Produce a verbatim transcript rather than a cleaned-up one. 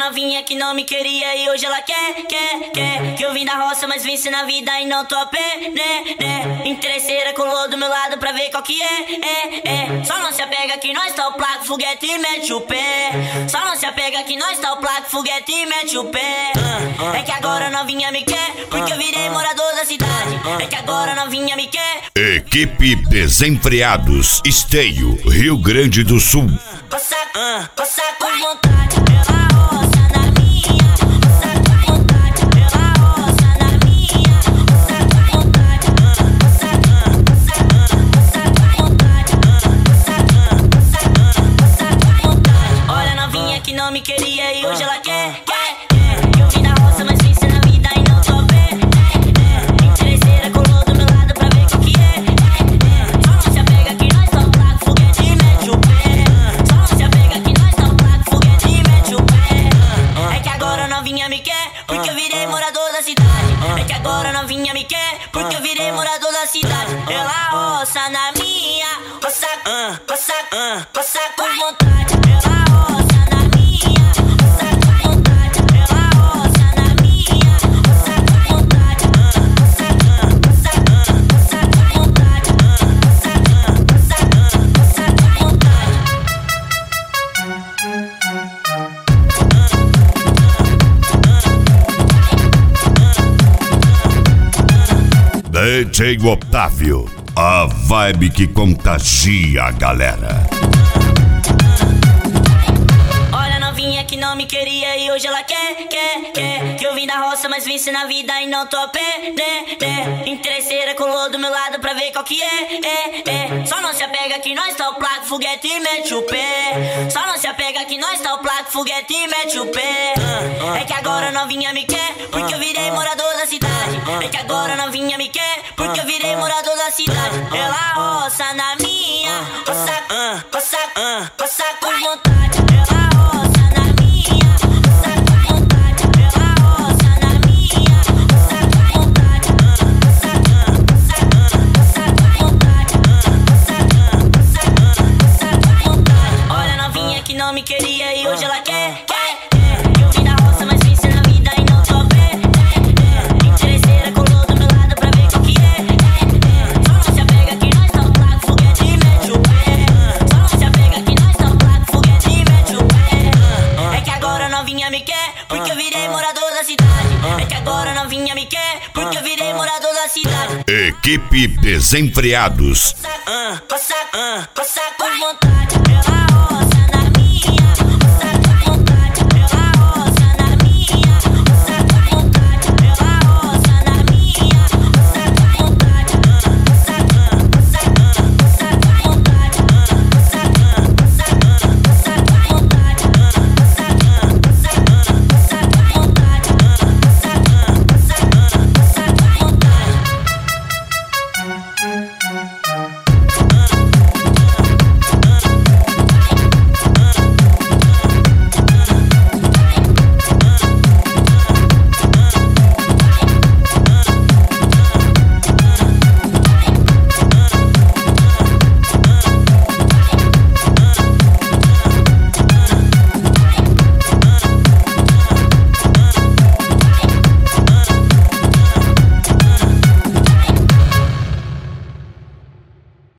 novinha que não me queria e hoje ela quer, quer, quer. Que eu vim da roça, mas venci na vida e não tô a pé, né, né. Interesseira colou do meu lado pra ver qual que é, é, é. Só não se apega que nós tá o placo, foguete e mete o pé. Só não se apega que nós tá o placo, foguete e mete o pé. É que agora novinha me quer, porque eu virei morador da cidade. É que agora novinha me quer. Equipe Desenfreados, Esteio, Rio Grande do Sul. Passa, passa com vontade pela roça na minha. Passa com vontade pela roça na minha. Passa com vontade, passa, passa, passa com vontade. Passa, passa, passa com vontade. Olha a novinha que não me queria e hoje ela quer, quer, quer. Eu vim da roça, mas venci na vida e não tô bem. Interesseira colou do meu lado pra ver qual que é. Só não se apega que nós tá o placo, foguete e mete o pé. Só não se apega que nós tá o placo, foguete e mete o pé. É que agora novinha me quer, porque eu virei morador da cidade. É que agora novinha me quer, porque eu virei morador da cidade. Ela roça na minha, roça, roça, roça com vontade. Ela roça na minha, roça com vontade. Ela roça na minha, roça com vontade. Roça, roça, roça com vontade. Roça, roça, roça com vontade. D J Otávio, a vibe que contagia a galera. Olha a novinha que não me queria e hoje ela quer, quer, quer. Que eu vim da roça, mas venci na vida e não tô a pé, né, né. Interesseira colou do meu lado pra ver qual que é, é, é. Só não se apega que nós tá o placo, foguete e mete o pé. Só não se apega que nós tá o placo, foguete e mete o pé. É que agora novinha me quer, porque eu virei morador da cidade. É que agora novinha me quer, porque eu virei morador da cidade. Ela roça na minha, roça, roça, roça com vontade. Ela roça na minha, roça com vontade. Ela roça na minha, roça com vontade. Roça, roça, roça com vontade. Roça, roça, roça com vontade. Olha a novinha que não me queria e hoje ela quer, quer, quer. Eu vim da roça, mas venci na vida e não tô bem. Interesseira colou do meu lado pra ver qual que é. Só não se apega que nós tá o placo, foguete e mete o pé. Só não se apega que nós tá o placo, foguete e mete o pé. É que agora novinha me quer, porque eu virei morador da cidade. É que agora novinha me quer, porque eu virei morador da cidade. Equipe Desenfreados. Passa, passa, passa com vontade.